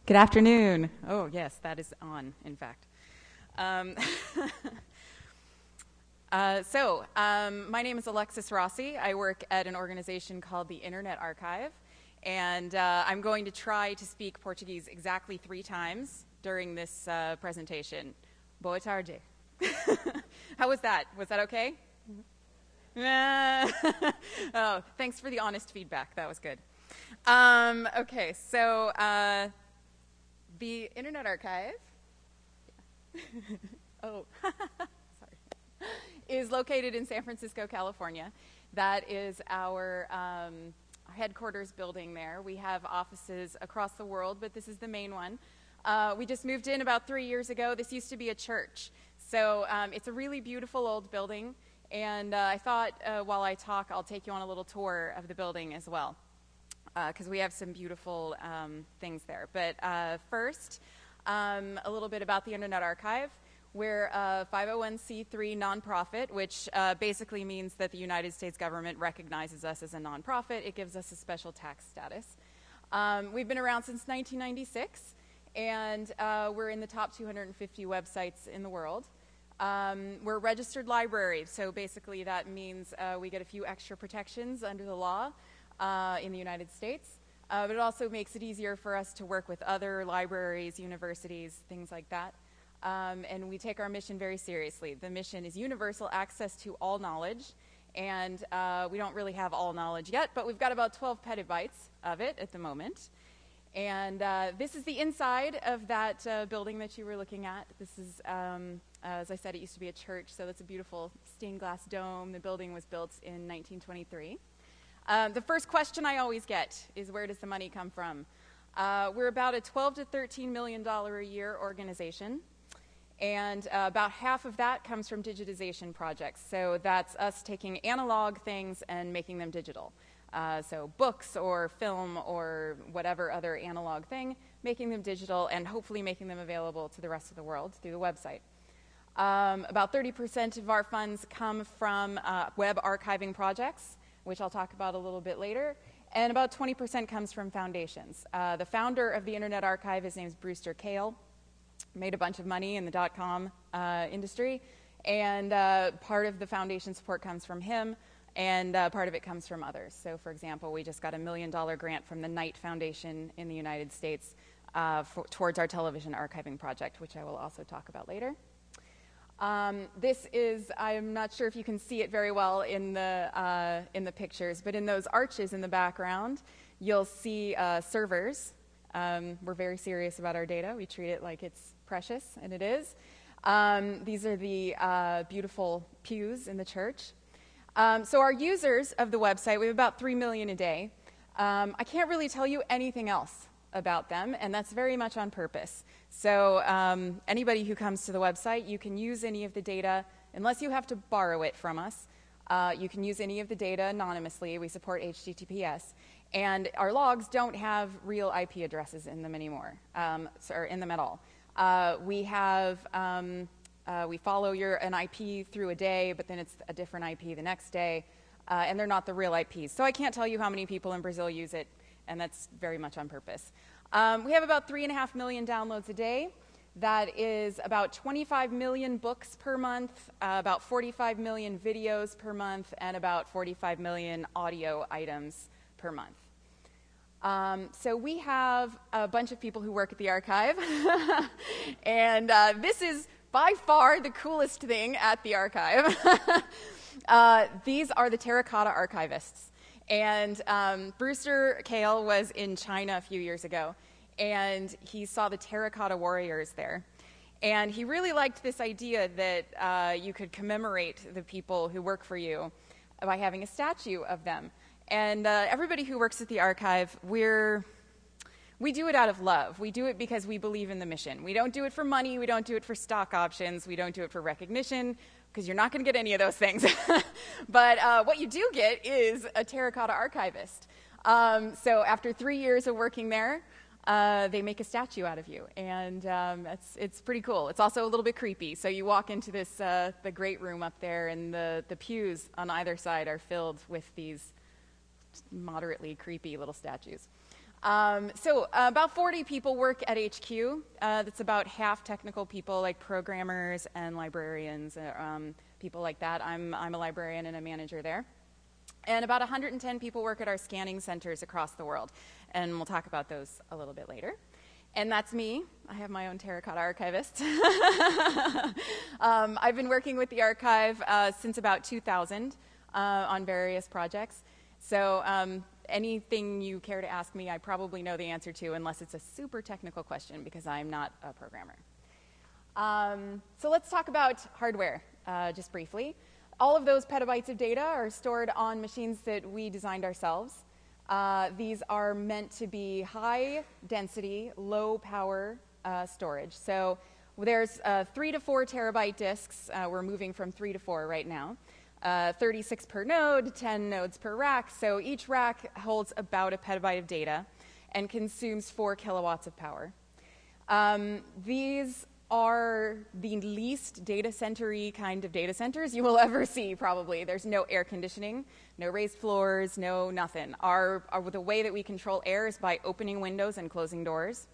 Good afternoon. Oh, yes, that is on, in fact. Um, my name is Alexis Rossi. I work at an organization called the Internet Archive, and I'm going to try to speak Portuguese exactly 3 times during this presentation. Boa tarde. How was that? Was that okay? Oh, thanks for the honest feedback. That was good. Okay, so the Internet Archive oh, sorry, is located in San Francisco, California. That is our headquarters building there. We have offices across the world, but this is the main one. We just moved in about 3 years ago. This used to be a church. So it's a really beautiful old building. And I thought while I talk, I'll take you on a little tour of the building as well, because we have some beautiful things there. But first, a little bit about the Internet Archive. We're a 501c3 nonprofit, which basically means that the United States government recognizes us as a nonprofit. It gives us a special tax status. We've been around since 1996, and we're in the top 250 websites in the world. We're a registered library, so basically that means we get a few extra protections under the law in the United States. But it also makes it easier for us to work with other libraries, universities, things like that. And we take our mission very seriously. The mission is universal access to all knowledge. And we don't really have all knowledge yet, but we've got about 12 petabytes of it at the moment. And this is the inside of that building that you were looking at. This is, as I said, it used to be a church, so that's a beautiful stained glass dome. The building was built in 1923. The first question I always get is, where does the money come from? We're about a $12 to $13 million a year organization, and about half of that comes from digitization projects. So that's us taking analog things and making them digital. So books or film or whatever other analog thing, making them digital and hopefully making them available to the rest of the world through the website. About 30% of our funds come from web archiving projects, which I'll talk about a little bit later, and about 20% comes from foundations. The founder of the Internet Archive, his name is Brewster Kahle, made a bunch of money in the dot-com industry, and part of the foundation support comes from him, and part of it comes from others. So, for example, we just got a $1 million grant from the Knight Foundation in the United States towards our television archiving project, which I will also talk about later. This is, I'm not sure if you can see it very well in the pictures, but in those arches in the background, you'll see servers. We're very serious about our data. We treat it like it's precious, and it is. These are the beautiful pews in the church. So our users of the website, we have about 3 million a day. I can't really tell you anything else about them, and that's very much on purpose. So anybody who comes to the website, you can use any of the data, unless you have to borrow it from us. You can use any of the data anonymously. We support HTTPS. And our logs don't have real IP addresses in them anymore, or in them at all. We follow an IP through a day, but then it's a different IP the next day, and they're not the real IPs. So I can't tell you how many people in Brazil use it, and that's very much on purpose. We have about 3.5 million downloads a day. That is about 25 million books per month, about 45 million videos per month, and about 45 million audio items per month. So we have a bunch of people who work at the archive, and this is by far the coolest thing at the archive. These are the terracotta archivists. And Brewster Kahle was in China a few years ago, and he saw the terracotta warriors there. And he really liked this idea that you could commemorate the people who work for you by having a statue of them. And everybody who works at the archive, we do it out of love. We do it because we believe in the mission. We don't do it for money. We don't do it for stock options. We don't do it for recognition, because you're not going to get any of those things. But what you do get is a terracotta archivist. So after 3 years of working there, they make a statue out of you. And it's pretty cool. It's also a little bit creepy. So you walk into this the great room up there, and the pews on either side are filled with these moderately creepy little statues. About 40 people work at HQ. That's about half technical people, like programmers and librarians, people like that. I'm a librarian and a manager there. And about 110 people work at our scanning centers across the world. And we'll talk about those a little bit later. And that's me. I have my own terracotta archivist. I've been working with the archive since about 2000 on various projects. So anything you care to ask me, I probably know the answer to, unless it's a super technical question, because I'm not a programmer. So let's talk about hardware just briefly. All of those petabytes of data are stored on machines that we designed ourselves. These are meant to be high density, low power storage. So there's 3 to 4 terabyte disks. We're moving from 3 to 4 right now. 36 per node, 10 nodes per rack. So each rack holds about a petabyte of data and consumes 4 kilowatts of power. These are the least data center-y kind of data centers you will ever see, probably. There's no air conditioning, no raised floors, no nothing. The way that we control air is by opening windows and closing doors.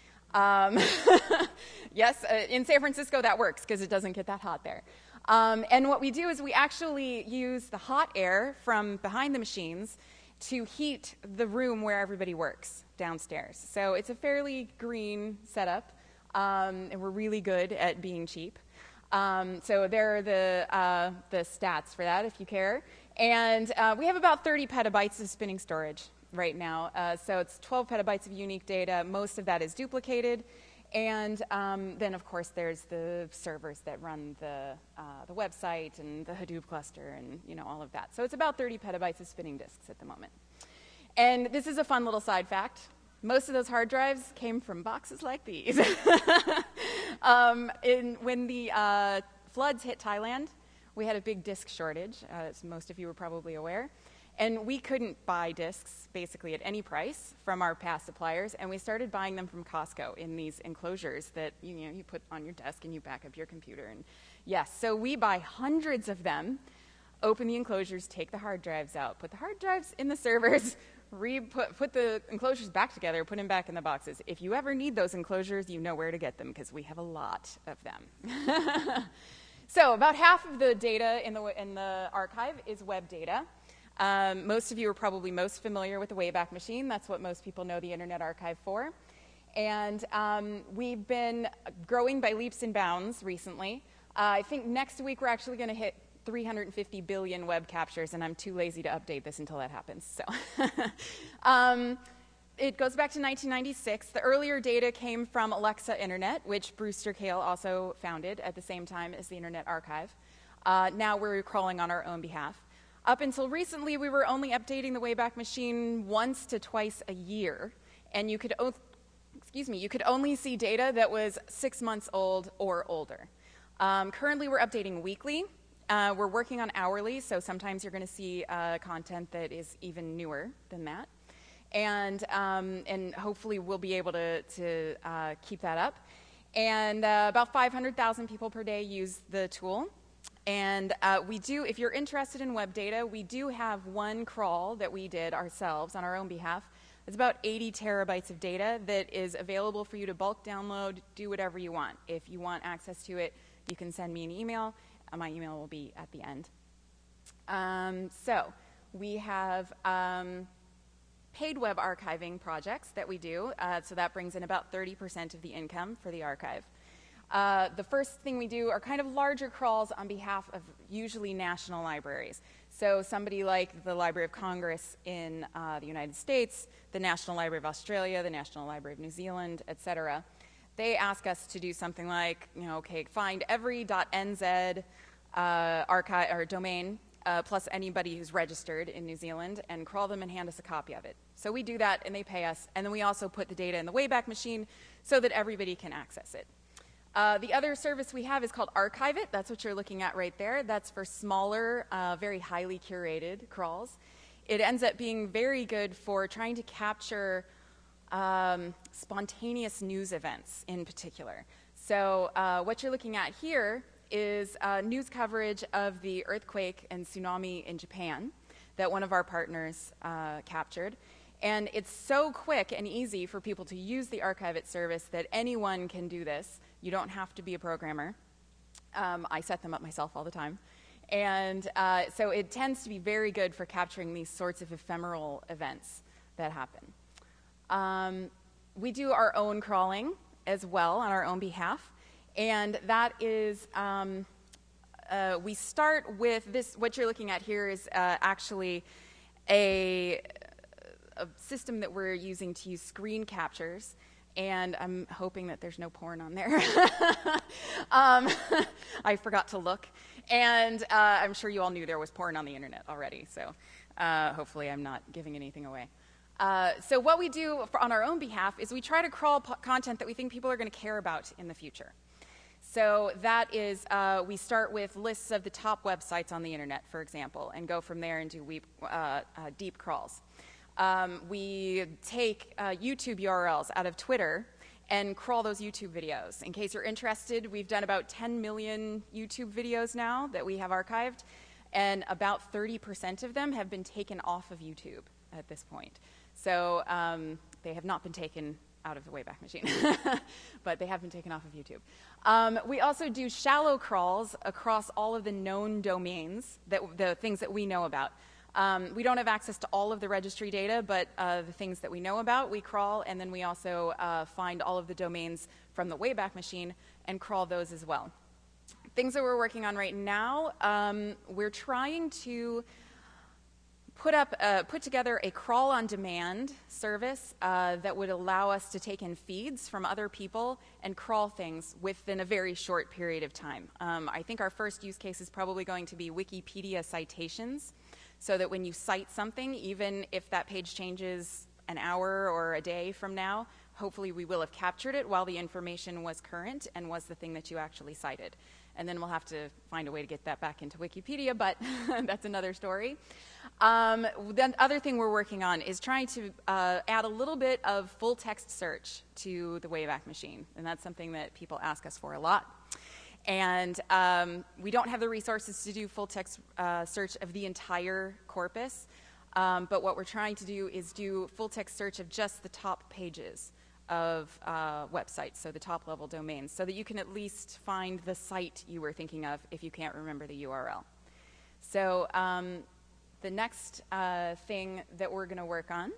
Yes, in San Francisco that works because it doesn't get that hot there. And what we do is we actually use the hot air from behind the machines to heat the room where everybody works downstairs. So it's a fairly green setup. And we're really good at being cheap. So there are the stats for that, if you care. And we have about 30 petabytes of spinning storage right now. So it's 12 petabytes of unique data. Most of that is duplicated. And then, of course, there's the servers that run the website and the Hadoop cluster and all of that. So it's about 30 petabytes of spinning disks at the moment. And this is a fun little side fact. Most of those hard drives came from boxes like these. When the floods hit Thailand, we had a big disk shortage, as most of you were probably aware. And we couldn't buy disks, basically, at any price from our past suppliers. And we started buying them from Costco in these enclosures that you put on your desk and you back up your computer. And yes, so we buy hundreds of them, open the enclosures, take the hard drives out, put the hard drives in the servers, put the enclosures back together, put them back in the boxes. If you ever need those enclosures, you know where to get them because we have a lot of them. So about half of the data in the archive is web data. Most of you are probably most familiar with the Wayback Machine. That's what most people know the Internet Archive for. And we've been growing by leaps and bounds recently. I think next week we're actually going to hit 350 billion web captures, and I'm too lazy to update this until that happens. So it goes back to 1996. The earlier data came from Alexa Internet, which Brewster Kahle also founded at the same time as the Internet Archive. Now we're crawling on our own behalf. Up until recently, we were only updating the Wayback Machine once to twice a year, and you could only see data that was 6 months old or older. Currently, we're updating weekly. We're working on hourly, so sometimes you're going to see content that is even newer than that. And hopefully we'll be able to keep that up. And about 500,000 people per day use the tool. And we do, if you're interested in web data, we do have one crawl that we did ourselves on our own behalf. It's about 80 terabytes of data that is available for you to bulk download, do whatever you want. If you want access to it, you can send me an email. My email will be at the end. So we have paid web archiving projects that we do. So that brings in about 30% of the income for the archive. The first thing we do are kind of larger crawls on behalf of usually national libraries. So somebody like the Library of Congress in the United States, the National Library of Australia, the National Library of New Zealand, et cetera. They ask us to do something like, find every .nz archive or domain plus anybody who's registered in New Zealand and crawl them and hand us a copy of it. So we do that and they pay us, and then we also put the data in the Wayback Machine so that everybody can access it. The other service we have is called Archive It. That's what you're looking at right there. That's for smaller, very highly curated crawls. It ends up being very good for trying to capture spontaneous news events in particular. So what you're looking at here is news coverage of the earthquake and tsunami in Japan that one of our partners captured. And it's so quick and easy for people to use the Archive It service that anyone can do this. You don't have to be a programmer. I set them up myself all the time. And so it tends to be very good for capturing these sorts of ephemeral events that happen. We do our own crawling as well on our own behalf. And that is, we start with this. What you're looking at here is actually a system that we're using to use screen captures. And I'm hoping that there's no porn on there. I forgot to look. And I'm sure you all knew there was porn on the internet already. So hopefully I'm not giving anything away. So what we do on our own behalf is we try to crawl content that we think people are going to care about in the future. So that is, we start with lists of the top websites on the internet, for example, and go from there and do deep crawls. We take YouTube URLs out of Twitter and crawl those YouTube videos. In case you're interested, we've done about 10 million YouTube videos now that we have archived, and about 30% of them have been taken off of YouTube at this point. So they have not been taken out of the Wayback Machine, but they have been taken off of YouTube. We also do shallow crawls across all of the known domains, the things that we know about. We don't have access to all of the registry data, but the things that we know about, we crawl, and then we also find all of the domains from the Wayback Machine and crawl those as well. Things that we're working on right now, we're trying to put together a crawl-on-demand service that would allow us to take in feeds from other people and crawl things within a very short period of time. I think our first use case is probably going to be Wikipedia citations, so that when you cite something, even if that page changes an hour or a day from now, hopefully we will have captured it while the information was current and was the thing that you actually cited. And then we'll have to find a way to get that back into Wikipedia, but that's another story. The other thing we're working on is trying to add a little bit of full text search to the Wayback Machine, and that's something that people ask us for a lot. And we don't have the resources to do full text search of the entire corpus, but what we're trying to do is do full text search of just the top pages of websites, so the top level domains, so that you can at least find the site you were thinking of if you can't remember the URL. So the next thing that we're going to work on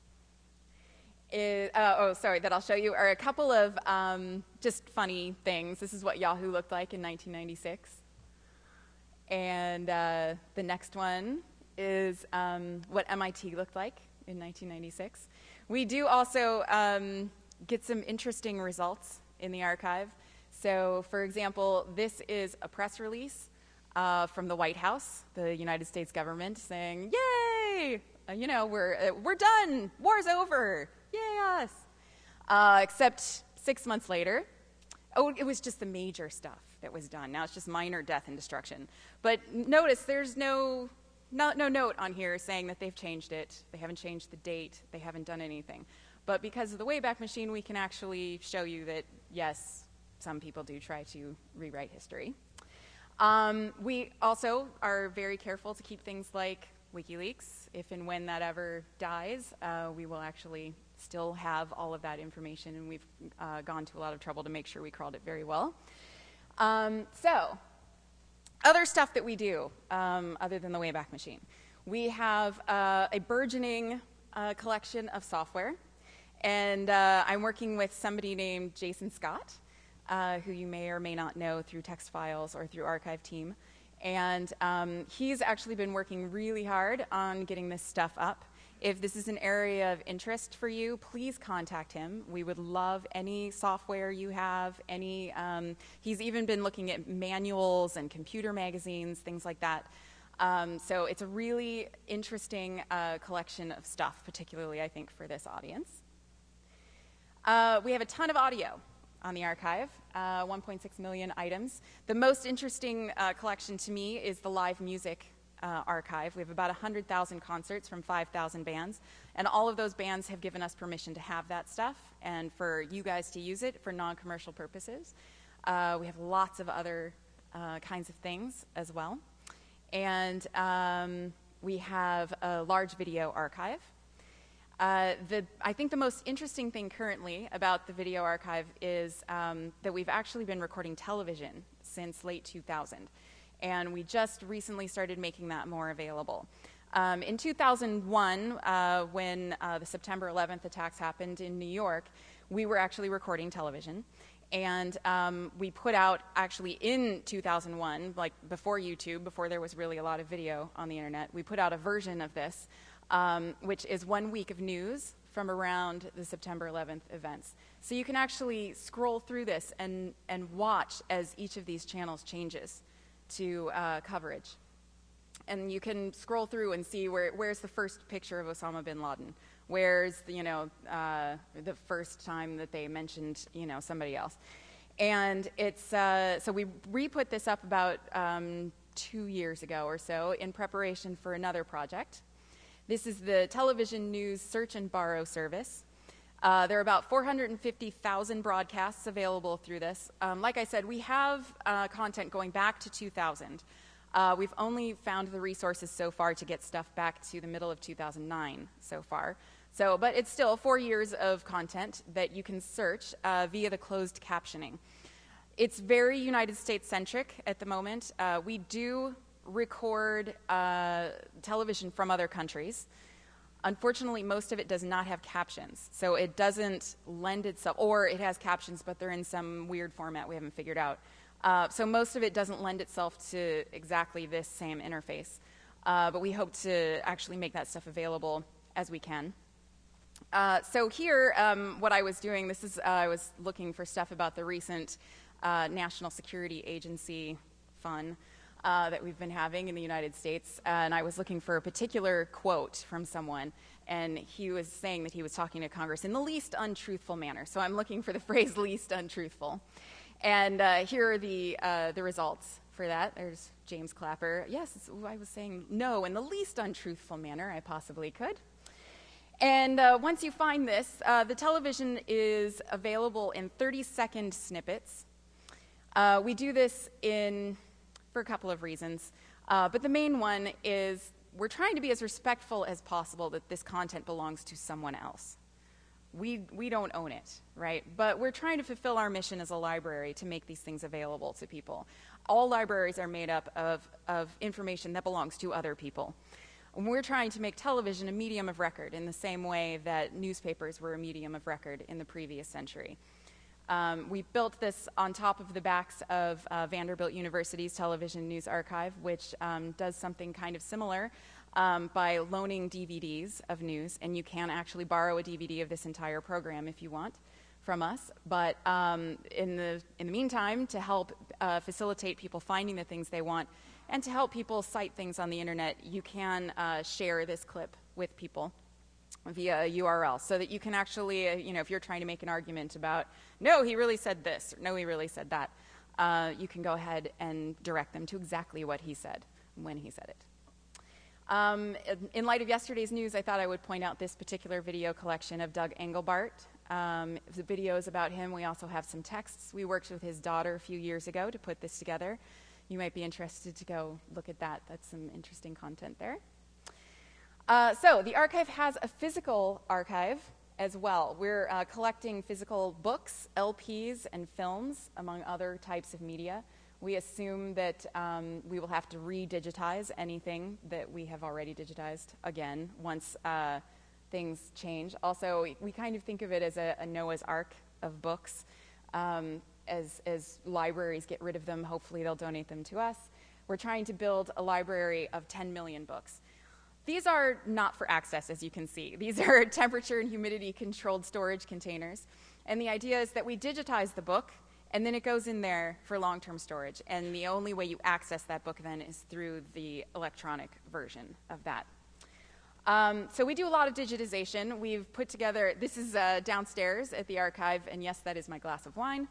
is, that I'll show you are a couple of just funny things. This is what Yahoo looked like in 1996. And the next one is what MIT looked like in 1996. We do also get some interesting results in the archive. So, for example, this is a press release from the White House, the United States government, saying, "Yay! We're done. War's over. Yay us!" Except 6 months later, it was just the major stuff that was done. Now it's just minor death and destruction. But notice there's no note on here saying that they've changed it. They haven't changed the date. They haven't done anything. But because of the Wayback Machine, we can actually show you that, yes, some people do try to rewrite history. We also are very careful to keep things like WikiLeaks. If and when that ever dies, we will actually still have all of that information, and we've gone to a lot of trouble to make sure we crawled it very well. So, other stuff that we do, other than the Wayback Machine. We have a burgeoning collection of software, and I'm working with somebody named Jason Scott, who you may or may not know through Text Files or through Archive Team. And he's actually been working really hard on getting this stuff up. If this is an area of interest for you, please contact him. We would love any software you have. He's even been looking at manuals and computer magazines, things like that. So it's a really interesting collection of stuff, particularly, I think, for this audience. We have a ton of audio on the archive, 1.6 million items. The most interesting collection to me is the live music archive. We have about 100,000 concerts from 5,000 bands, and all of those bands have given us permission to have that stuff and for you guys to use it for non-commercial purposes. We have lots of other kinds of things as well. And we have a large video archive. I think the most interesting thing currently about the video archive is that we've actually been recording television since late 2000. And we just recently started making that more available. In 2001, when the September 11th attacks happened in New York, we were actually recording television. And we put out, actually in 2001, like before YouTube, before there was really a lot of video on the internet, we put out a version of this, which is 1 week of news from around the September 11th events. So you can actually scroll through this and watch as each of these channels changes to coverage. And you can scroll through and see where's the first picture of Osama bin Laden, where's the first time that they mentioned somebody else. And it's so we re-put this up about 2 years ago or so in preparation for another project. This is the television news search and borrow service. There are about 450,000 broadcasts available through this. Like I said, we have content going back to 2000. We've only found the resources so far to get stuff back to the middle of 2009 so far. But it's still 4 years of content that you can search via the closed captioning. It's very United States-centric at the moment. We do record television from other countries. Unfortunately, most of it does not have captions, so it doesn't lend itself, or it has captions, but they're in some weird format we haven't figured out. So most of it doesn't lend itself to exactly this same interface, but we hope to actually make that stuff available as we can. So here, what I was doing, I was looking for stuff about the recent National Security Agency fun that we've been having in the United States, and I was looking for a particular quote from someone, and he was saying that he was talking to Congress in the least untruthful manner. So I'm looking for the phrase least untruthful. And here are the results for that. There's James Clapper. Yes, I was saying no in the least untruthful manner I possibly could. And once you find this, the television is available in 30-second snippets. We do this for a couple of reasons. But the main one is we're trying to be as respectful as possible that this content belongs to someone else. We don't own it, right? But we're trying to fulfill our mission as a library to make these things available to people. All libraries are made up of information that belongs to other people. And we're trying to make television a medium of record in the same way that newspapers were a medium of record in the previous century. We built this on top of the backs of Vanderbilt University's Television News Archive, which does something kind of similar by loaning DVDs of news, and you can actually borrow a DVD of this entire program if you want from us. But in the meantime, to help facilitate people finding the things they want and to help people cite things on the internet, you can share this clip with people via a URL so that you can actually, if you're trying to make an argument about, no, he really said this, or no, he really said that, you can go ahead and direct them to exactly what he said when he said it. In light of yesterday's news, I thought I would point out this particular video collection of Doug Engelbart. The video is about him. We also have some texts. We worked with his daughter a few years ago to put this together. You might be interested to go look at that. That's some interesting content there. So the archive has a physical archive as well. We're collecting physical books, LPs, and films, among other types of media. We assume that we will have to re-digitize anything that we have already digitized again once things change. Also, we kind of think of it as a Noah's Ark of books. As libraries get rid of them, hopefully they'll donate them to us. We're trying to build a library of 10 million books. These are not for access, as you can see. These are temperature and humidity controlled storage containers. And the idea is that we digitize the book, and then it goes in there for long-term storage. And the only way you access that book then is through the electronic version of that. So we do a lot of digitization. We've put together, this is downstairs at the archive, and yes, that is my glass of wine.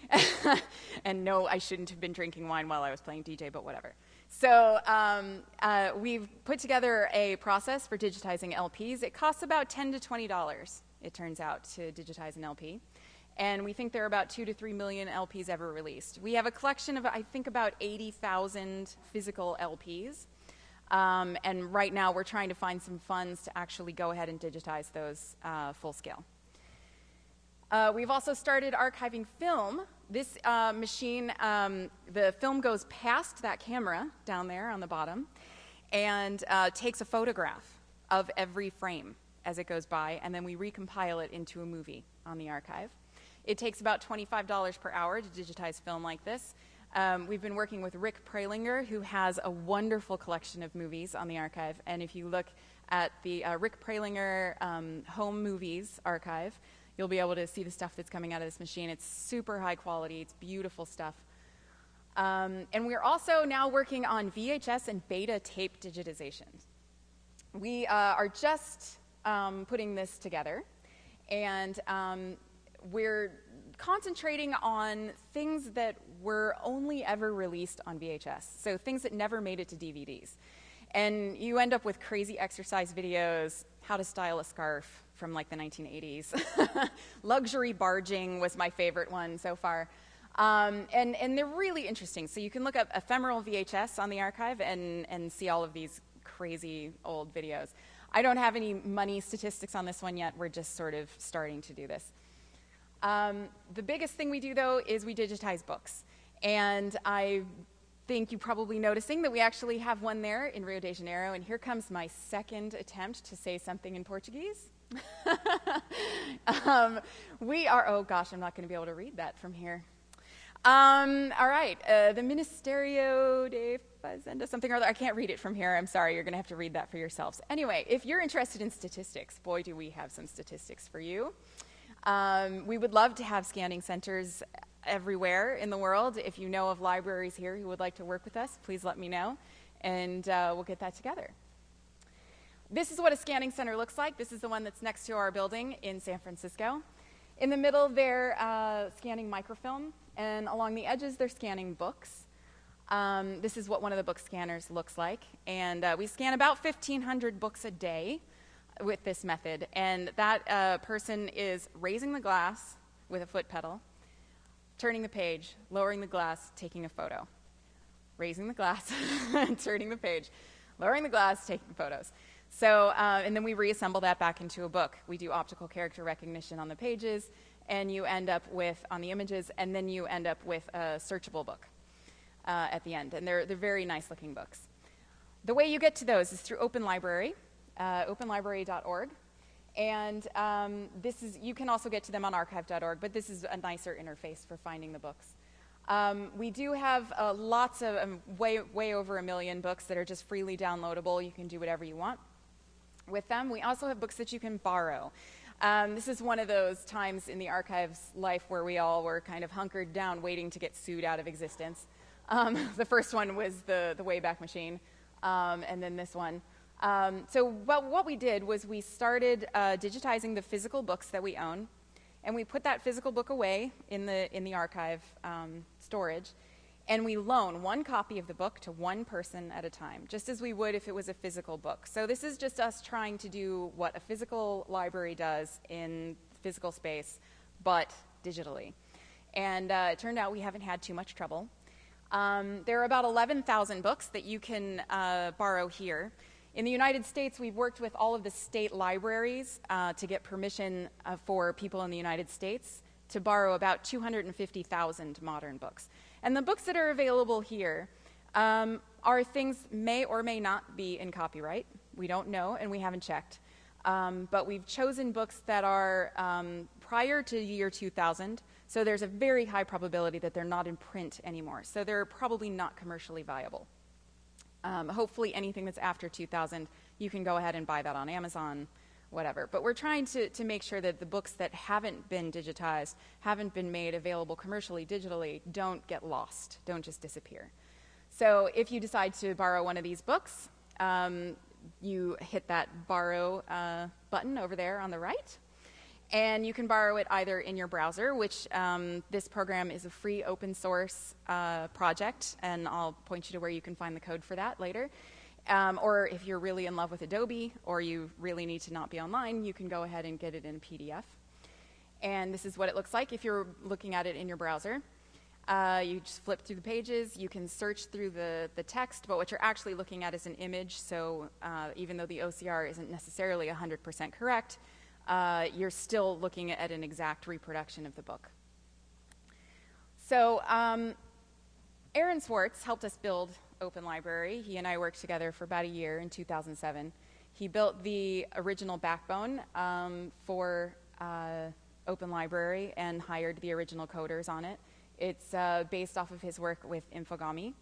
And no, I shouldn't have been drinking wine while I was playing DJ, but whatever. So we've put together a process for digitizing LPs. It costs about $10 to $20, it turns out, to digitize an LP. And we think there are about 2 to 3 million LPs ever released. We have a collection of, I think, about 80,000 physical LPs. And right now we're trying to find some funds to actually go ahead and digitize those full scale. We've also started archiving film. This machine, the film goes past that camera down there on the bottom and takes a photograph of every frame as it goes by, and then we recompile it into a movie on the archive. It takes about $25 per hour to digitize film like this. We've been working with Rick Prelinger, who has a wonderful collection of movies on the archive, and if you look at the Rick Prelinger Home Movies archive, you'll be able to see the stuff that's coming out of this machine. It's super high quality. It's beautiful stuff. And we're also now working on VHS and beta tape digitizations. We are just putting this together, and we're concentrating on things that were only ever released on VHS, so things that never made it to DVDs. And you end up with crazy exercise videos, how to style a scarf from like the 1980s. Luxury barging was my favorite one so far. And they're really interesting. So you can look up ephemeral VHS on the archive and see all of these crazy old videos. I don't have any money statistics on this one yet. We're just sort of starting to do this. The biggest thing we do, though, is we digitize books. And I think you're probably noticing that we actually have one there in Rio de Janeiro. And here comes my second attempt to say something in Portuguese. Oh gosh, I'm not going to be able to read that from here. All right, the Ministerio de Fazenda, something or other. I can't read it from here. I'm sorry. You're going to have to read that for yourselves. Anyway, if you're interested in statistics, boy, do we have some statistics for you. We would love to have scanning centers everywhere in the world. If you know of libraries here who would like to work with us, please let me know, and we'll get that together. This is what a scanning center looks like. This is the one that's next to our building in San Francisco. In the middle, they're scanning microfilm, and along the edges, they're scanning books. This is what one of the book scanners looks like, and we scan about 1,500 books a day with this method, and that person is raising the glass with a foot pedal, turning the page, lowering the glass, taking a photo. Raising the glass, turning the page, lowering the glass, taking photos. So, and then we reassemble that back into a book. We do optical character recognition on the pages, and you end up with, on the images, and then you end up with a searchable book at the end. And they're very nice looking books. The way you get to those is through Open Library, openlibrary.org. And you can also get to them on archive.org, but this is a nicer interface for finding the books. We do have lots of, way over 1 million books that are just freely downloadable. You can do whatever you want with them. We also have books that you can borrow. This is one of those times in the archive's life where we all were kind of hunkered down waiting to get sued out of existence. The first one was the Wayback Machine, and then this one. So what we did was we started digitizing the physical books that we own, and we put that physical book away in the archive storage, and we loan one copy of the book to one person at a time, just as we would if it was a physical book. So this is just us trying to do what a physical library does in physical space, but digitally. And it turned out we haven't had too much trouble. There are about 11,000 books that you can borrow here. In the United States, we've worked with all of the state libraries to get permission for people in the United States to borrow about 250,000 modern books. And the books that are available here are things may or may not be in copyright. We don't know, and we haven't checked. But we've chosen books that are prior to the year 2000, so there's a very high probability that they're not in print anymore. So they're probably not commercially viable. Hopefully anything that's after 2000, you can go ahead and buy that on Amazon, whatever. But we're trying to make sure that the books that haven't been digitized, haven't been made available commercially, digitally, don't get lost, don't just disappear. So if you decide to borrow one of these books, you hit that borrow button over there on the right. And you can borrow it either in your browser, which this program is a free open source project, and I'll point you to where you can find the code for that later. Or if you're really in love with Adobe, or you really need to not be online, you can go ahead and get it in PDF. And this is what it looks like if you're looking at it in your browser. You just flip through the pages. You can search through the text, but what you're actually looking at is an image. So even though the OCR isn't necessarily 100% correct, you're still looking at an exact reproduction of the book. So Aaron Swartz helped us build Open Library. He and I worked together for about a year in 2007. He built the original backbone for Open Library and hired the original coders on it. It's based off of his work with Infogami.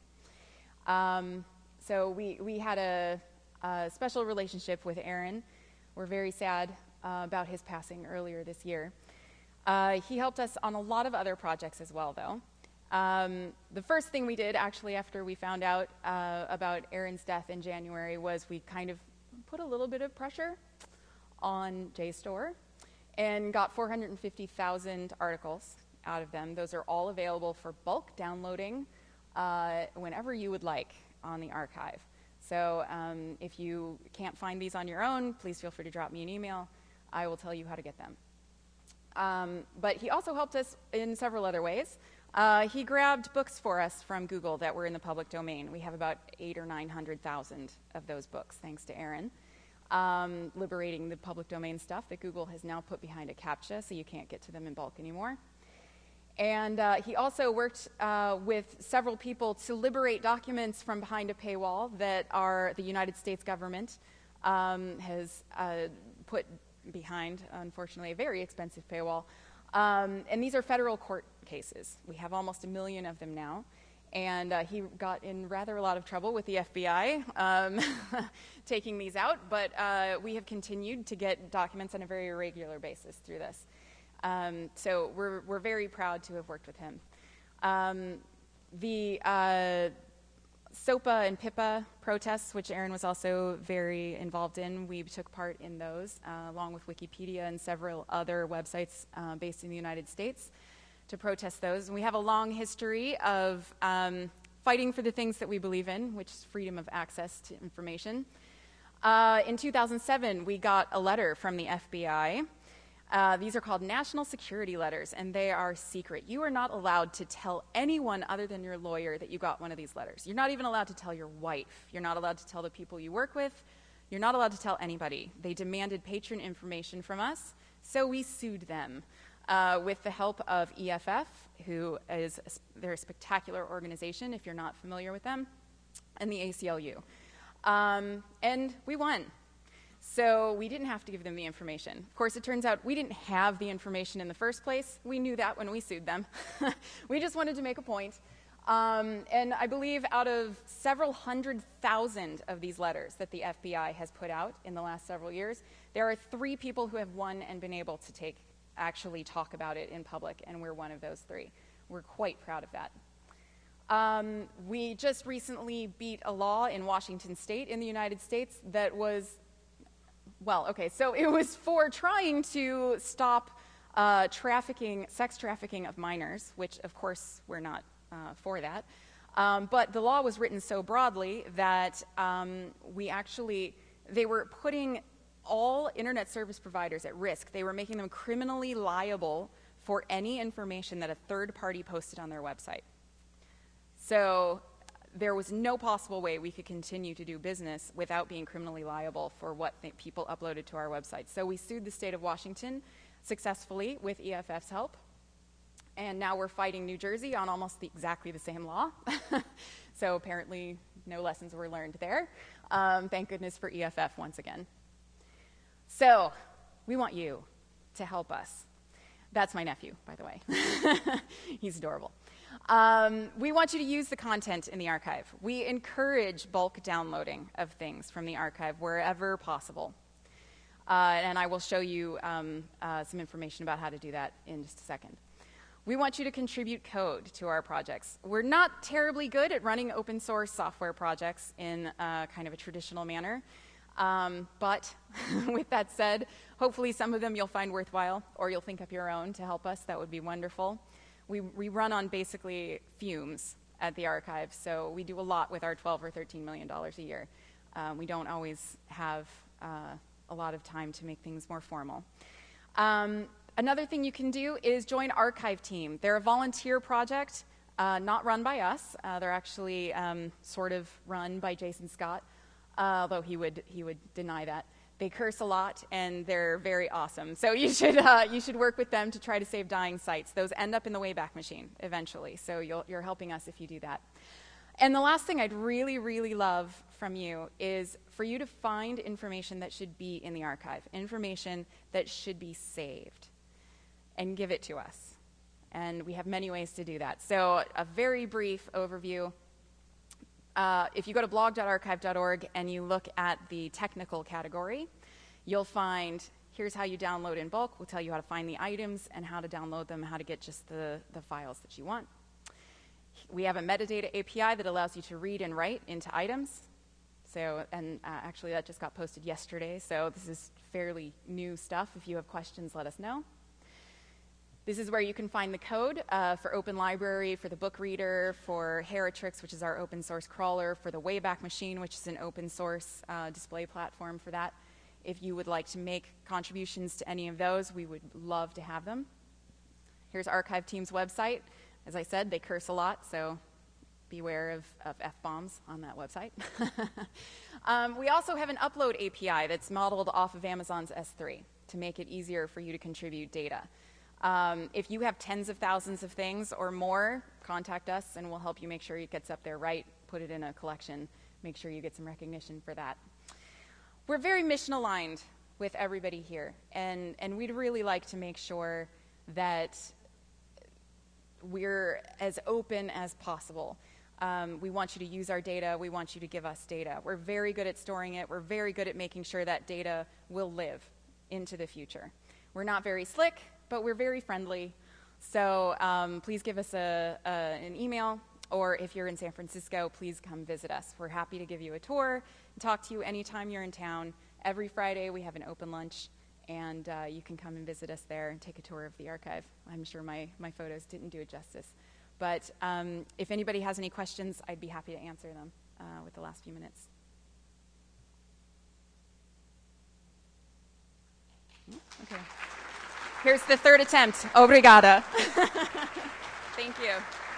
So we had a special relationship with Aaron. We're very sad about his passing earlier this year. He helped us on a lot of other projects as well, though. The first thing we did, actually, after we found out about Aaron's death in January, was we kind of put a little bit of pressure on JSTOR and got 450,000 articles out of them. Those are all available for bulk downloading whenever you would like on the archive. So if you can't find these on your own, please feel free to drop me an email. I will tell you how to get them. But he also helped us in several other ways. He grabbed books for us from Google that were in the public domain. We have about 800,000 or 900,000 of those books, thanks to Aaron, liberating the public domain stuff that Google has now put behind a CAPTCHA, so you can't get to them in bulk anymore. And he also worked with several people to liberate documents from behind a paywall that the United States government has put behind, unfortunately, a very expensive paywall. And these are federal court cases. We have almost 1 million of them now. And he got in rather a lot of trouble with the FBI taking these out. But we have continued to get documents on a very irregular basis through this. So we're very proud to have worked with him. The SOPA and PIPA protests, which Aaron was also very involved in, we took part in those, along with Wikipedia and several other websites based in the United States, to protest those. And we have a long history of fighting for the things that we believe in, which is freedom of access to information. In 2007, we got a letter from the FBI. These are called national security letters, and they are secret. You are not allowed to tell anyone other than your lawyer that you got one of these letters. You're not even allowed to tell your wife. You're not allowed to tell the people you work with. You're not allowed to tell anybody. They demanded patron information from us, so we sued them with the help of EFF, who is they're a spectacular organization if you're not familiar with them, and the ACLU. And we won. So we didn't have to give them the information. Of course, it turns out we didn't have the information in the first place. We knew that when we sued them. We just wanted to make a point. And I believe out of several 100,000 of these letters that the FBI has put out in the last several years, there are 3 people who have won and been able to actually talk about it in public, and we're one of those 3. We're quite proud of that. We just recently beat a law in Washington State in the United States that was so it was for trying to stop sex trafficking of minors, which, of course, we're not for that. But the law was written so broadly that they were putting all internet service providers at risk. They were making them criminally liable for any information that a third party posted on their website. So there was no possible way we could continue to do business without being criminally liable for what people uploaded to our website. So we sued the state of Washington successfully with EFF's help. And now we're fighting New Jersey on almost exactly the same law. So apparently no lessons were learned there. Thank goodness for EFF once again. So we want you to help us. That's my nephew, by the way. He's adorable. We want you to use the content in the archive. We encourage bulk downloading of things from the archive wherever possible. And I will show you some information about how to do that in just a second. We want you to contribute code to our projects. We're not terribly good at running open source software projects in kind of a traditional manner. But with that said, hopefully some of them you'll find worthwhile, or you'll think up your own to help us. That would be wonderful. We run on basically fumes at the archive, so we do a lot with our $12 or $13 million a year. We don't always have a lot of time to make things more formal. Another thing you can do is join Archive Team. They're a volunteer project. not run by us. They're actually sort of run by Jason Scott, although he would deny that. They curse a lot, and they're very awesome. So you should work with them to try to save dying sites. Those end up in the Wayback Machine eventually, so you're helping us if you do that. And the last thing I'd really, really love from you is for you to find information that should be in the archive, information that should be saved, and give it to us. And we have many ways to do that. So a very brief overview. If you go to blog.archive.org and you look at the technical category, you'll find here's how you download in bulk. We'll tell you how to find the items and how to download them, how to get just the files that you want. We have a metadata API that allows you to read and write into items. So, and actually that just got posted yesterday, so this is fairly new stuff. If you have questions, let us know. This is where you can find the code for Open Library, for the Book Reader, for Heritrix, which is our open source crawler, for the Wayback Machine, which is an open source display platform for that. If you would like to make contributions to any of those, we would love to have them. Here's Archive Team's website. As I said, they curse a lot, so beware of F-bombs on that website. We also have an upload API that's modeled off of Amazon's S3 to make it easier for you to contribute data. If you have tens of thousands of things or more, contact us and we'll help you make sure it gets up there right, put it in a collection, make sure you get some recognition for that. We're very mission aligned with everybody here, and we'd really like to make sure that we're as open as possible. We want you to use our data. We want you to give us data. We're very good at storing it. We're very good at making sure that data will live into the future. We're not very slick, but we're very friendly. So please give us an email, or if you're in San Francisco, please come visit us. We're happy to give you a tour and talk to you anytime you're in town. Every Friday we have an open lunch, and you can come and visit us there and take a tour of the archive. I'm sure my photos didn't do it justice. But if anybody has any questions, I'd be happy to answer them with the last few minutes. Okay. Here's the third attempt. Obrigada. Thank you.